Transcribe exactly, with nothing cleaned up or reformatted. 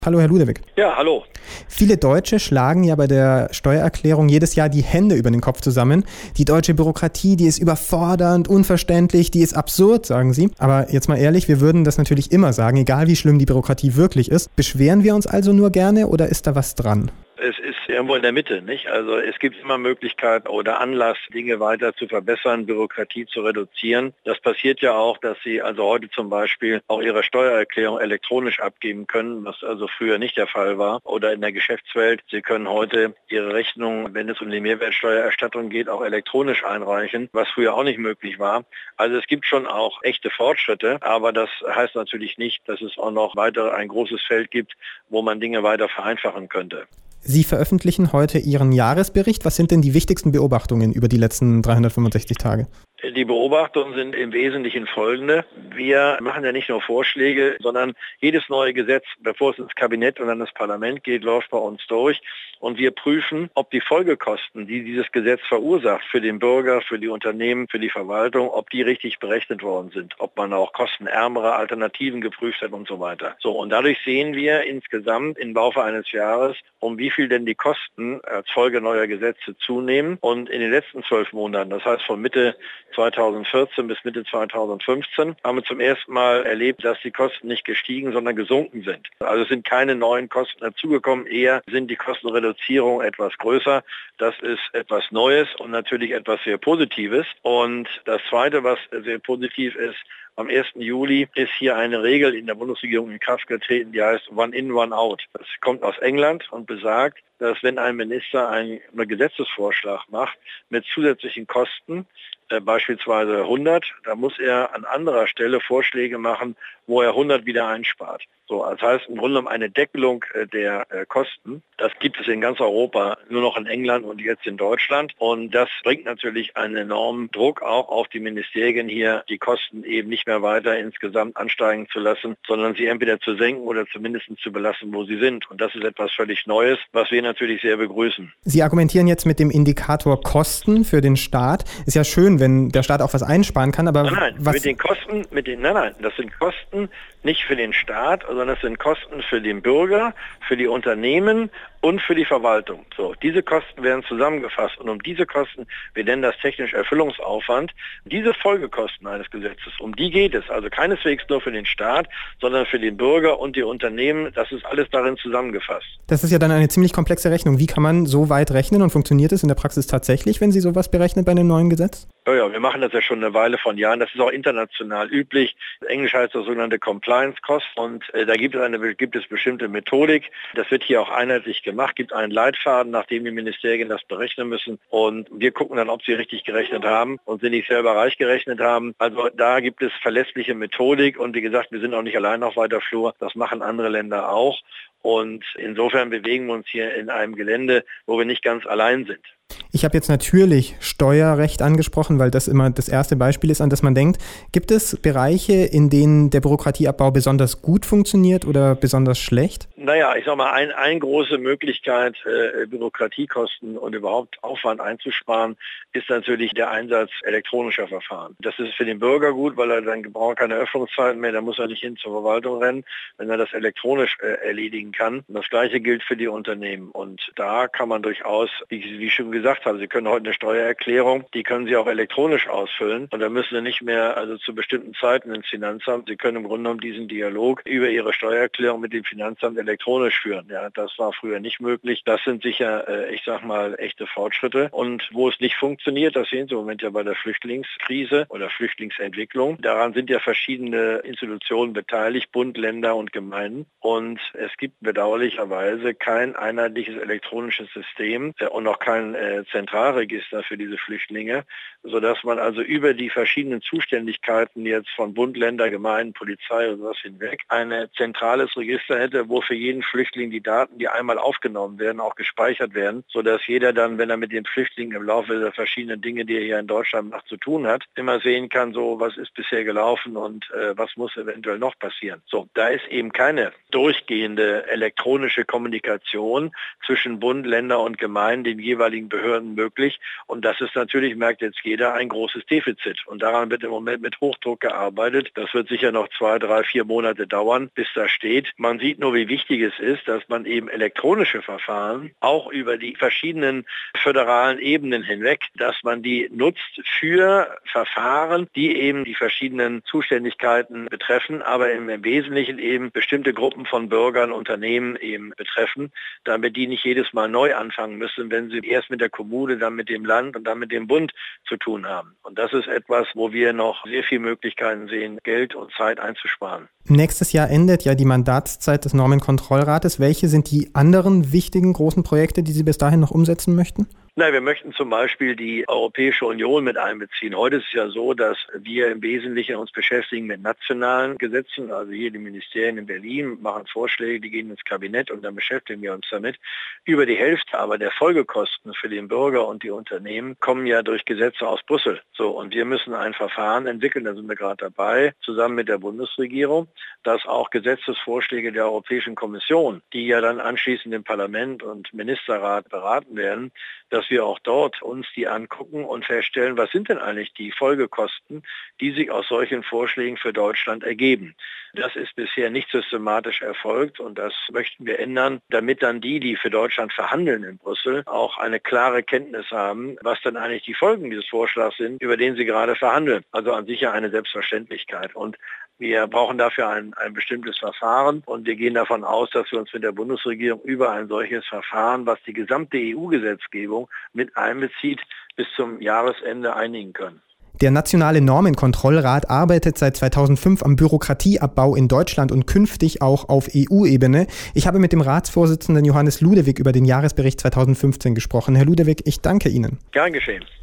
Hallo Herr Ludewig. Ja, hallo. Viele Deutsche schlagen ja bei der Steuererklärung jedes Jahr die Hände über den Kopf zusammen. Die deutsche Bürokratie, die ist überfordernd, unverständlich, die ist absurd, sagen sie. Aber jetzt mal ehrlich, wir würden das natürlich immer sagen, egal wie schlimm die Bürokratie wirklich ist. Beschweren wir uns also nur gerne oder ist da was dran? Es ist irgendwo in der Mitte, nicht? Also es gibt immer Möglichkeiten oder Anlass, Dinge weiter zu verbessern, Bürokratie zu reduzieren. Das passiert ja auch, dass Sie also heute zum Beispiel auch Ihre Steuererklärung elektronisch abgeben können, was also früher nicht der Fall war. Oder in der Geschäftswelt, Sie können heute Ihre Rechnung, wenn es um die Mehrwertsteuererstattung geht, auch elektronisch einreichen, was früher auch nicht möglich war. Also es gibt schon auch echte Fortschritte, aber das heißt natürlich nicht, dass es auch noch weiter ein großes Feld gibt, wo man Dinge weiter vereinfachen könnte. Sie veröffentlichen heute Ihren Jahresbericht. Was sind denn die wichtigsten Beobachtungen über die letzten dreihundertfünfundsechzig Tage? Die Beobachtungen sind im Wesentlichen folgende. Wir machen ja nicht nur Vorschläge, sondern jedes neue Gesetz, bevor es ins Kabinett und dann ins Parlament geht, läuft bei uns durch. Und wir prüfen, ob die Folgekosten, die dieses Gesetz verursacht, für den Bürger, für die Unternehmen, für die Verwaltung, ob die richtig berechnet worden sind. Ob man auch kostenärmere Alternativen geprüft hat und so weiter. So, und dadurch sehen wir insgesamt im Laufe eines Jahres, um wie viel denn die Kosten als Folge neuer Gesetze zunehmen. Und in den letzten zwölf Monaten, das heißt von Mitte zweitausendvierzehn bis Mitte zweitausendfünfzehn, haben wir zum ersten Mal erlebt, dass die Kosten nicht gestiegen, sondern gesunken sind. Also es sind keine neuen Kosten dazugekommen, eher sind die Kostenreduzierung etwas größer. Das ist etwas Neues und natürlich etwas sehr Positives. Und das Zweite, was sehr positiv ist, am ersten Juli ist hier eine Regel in der Bundesregierung in Kraft getreten, die heißt One in, One out. Das kommt aus England und besagt, dass wenn ein Minister einen Gesetzesvorschlag macht mit zusätzlichen Kosten, äh, beispielsweise hundert, dann muss er an anderer Stelle Vorschläge machen, wo er hundert wieder einspart. So, das heißt im Grunde genommen eine Deckelung äh, der äh, Kosten. Das gibt es in ganz Europa, nur noch in England und jetzt in Deutschland. Und das bringt natürlich einen enormen Druck auch auf die Ministerien hier, die Kosten eben nicht mehr weiter insgesamt ansteigen zu lassen, sondern sie entweder zu senken oder zumindest zu belassen, wo sie sind. Und das ist etwas völlig Neues, was wir natürlich sehr begrüßen. Sie argumentieren jetzt mit dem Indikator Kosten für den Staat. Ist ja schön, wenn der Staat auch was einsparen kann, aber nein, nein, was... mit den Kosten, mit den, nein, nein, das sind Kosten nicht für den Staat, sondern es sind Kosten für den Bürger, für die Unternehmen und für die Verwaltung. So, diese Kosten werden zusammengefasst und um diese Kosten, wir nennen das technisch Erfüllungsaufwand, diese Folgekosten eines Gesetzes, um die geht es, also keineswegs nur für den Staat, sondern für den Bürger und die Unternehmen, das ist alles darin zusammengefasst. Das ist ja dann eine ziemlich komplexe Rechnung. Wie kann man so weit rechnen und funktioniert es in der Praxis tatsächlich, wenn Sie sowas berechnen bei einem neuen Gesetz? Ja, ja, wir machen das ja schon eine Weile von Jahren. Das ist auch international üblich. Englisch heißt das sogenannte Compliance Cost und äh, da gibt es eine gibt es bestimmte Methodik. Das wird hier auch einheitlich gemacht. Gibt einen Leitfaden, nach dem die Ministerien das berechnen müssen und wir gucken dann, ob sie richtig gerechnet haben und sie nicht selber reich gerechnet haben. Also da gibt es verlässliche Methodik und wie gesagt, wir sind auch nicht allein auf weiter Flur. Das machen andere Länder auch und insofern bewegen wir uns hier in einem Gelände, wo wir nicht ganz allein sind. Ich habe jetzt natürlich Steuerrecht angesprochen, weil das immer das erste Beispiel ist, an das man denkt. Gibt es Bereiche, in denen der Bürokratieabbau besonders gut funktioniert oder besonders schlecht? Naja, ich sag mal, ein, eine große Möglichkeit, äh, Bürokratiekosten und überhaupt Aufwand einzusparen, ist natürlich der Einsatz elektronischer Verfahren. Das ist für den Bürger gut, weil er dann braucht keine Öffnungszeiten mehr, da muss er nicht hin zur Verwaltung rennen, wenn er das elektronisch äh, erledigen kann. Und das Gleiche gilt für die Unternehmen. Und da kann man durchaus, wie, wie schon gesagt habe, Sie können heute eine Steuererklärung, die können Sie auch elektronisch ausfüllen und da müssen Sie nicht mehr also zu bestimmten Zeiten ins Finanzamt. Sie können im Grunde genommen diesen Dialog über Ihre Steuererklärung mit dem Finanzamt elektronisch führen. Ja, das war früher nicht möglich. Das sind sicher, äh, ich sag mal, echte Fortschritte. Und wo es nicht funktioniert, das sehen Sie im Moment ja bei der Flüchtlingskrise oder Flüchtlingsentwicklung. Daran sind ja verschiedene Institutionen beteiligt, Bund, Länder und Gemeinden. Und es gibt bedauerlicherweise kein einheitliches elektronisches System äh, und auch kein äh, Zentralregister für diese Flüchtlinge, sodass man also über die verschiedenen Zuständigkeiten jetzt von Bund, Länder, Gemeinden, Polizei und sowas hinweg ein zentrales Register hätte, wo für jeden Flüchtling die Daten, die einmal aufgenommen werden, auch gespeichert werden, sodass jeder dann, wenn er mit dem Flüchtling im Laufe der verschiedenen Dinge, die er hier in Deutschland macht, zu tun hat, immer sehen kann, so was ist bisher gelaufen und äh, was muss eventuell noch passieren. So, da ist eben keine durchgehende elektronische Kommunikation zwischen Bund, Länder und Gemeinden, den jeweiligen Behörden möglich. Und das ist natürlich, merkt jetzt jeder, ein großes Defizit. Und daran wird im Moment mit Hochdruck gearbeitet. Das wird sicher noch zwei, drei, vier Monate dauern, bis das steht. Man sieht nur, wie wichtig Wichtiges ist, dass man eben elektronische Verfahren auch über die verschiedenen föderalen Ebenen hinweg, dass man die nutzt für Verfahren, die eben die verschiedenen Zuständigkeiten betreffen, aber im Wesentlichen eben bestimmte Gruppen von Bürgern, Unternehmen eben betreffen, damit die nicht jedes Mal neu anfangen müssen, wenn sie erst mit der Kommune, dann mit dem Land und dann mit dem Bund zu tun haben. Und das ist etwas, wo wir noch sehr viele Möglichkeiten sehen, Geld und Zeit einzusparen. Nächstes Jahr endet ja die Mandatszeit des Normenkontrollrates. Welche sind die anderen wichtigen großen Projekte, die Sie bis dahin noch umsetzen möchten? Nein, wir möchten zum Beispiel die Europäische Union mit einbeziehen. Heute ist es ja so, dass wir im Wesentlichen uns beschäftigen mit nationalen Gesetzen. Also hier die Ministerien in Berlin machen Vorschläge, die gehen ins Kabinett und dann beschäftigen wir uns damit. Über die Hälfte aber der Folgekosten für den Bürger und die Unternehmen kommen ja durch Gesetze aus Brüssel. So, und wir müssen ein Verfahren entwickeln, da sind wir gerade dabei, zusammen mit der Bundesregierung, dass auch Gesetzesvorschläge der Europäischen Kommission, die ja dann anschließend im Parlament und Ministerrat beraten werden, dass wir auch dort uns die angucken und feststellen, was sind denn eigentlich die Folgekosten, die sich aus solchen Vorschlägen für Deutschland ergeben. Das ist bisher nicht systematisch erfolgt und das möchten wir ändern, damit dann die, die für Deutschland verhandeln in Brüssel, auch eine klare Kenntnis haben, was dann eigentlich die Folgen dieses Vorschlags sind, über den sie gerade verhandeln. Also an sich ja eine Selbstverständlichkeit. Und wir brauchen dafür ein, ein bestimmtes Verfahren und wir gehen davon aus, dass wir uns mit der Bundesregierung über ein solches Verfahren, was die gesamte E U-Gesetzgebung mit einbezieht, bis zum Jahresende einigen können. Der Nationale Normenkontrollrat arbeitet seit zweitausendfünf am Bürokratieabbau in Deutschland und künftig auch auf E U-Ebene. Ich habe mit dem Ratsvorsitzenden Johannes Ludewig über den Jahresbericht zweitausendfünfzehn gesprochen. Herr Ludewig, ich danke Ihnen. Gern geschehen.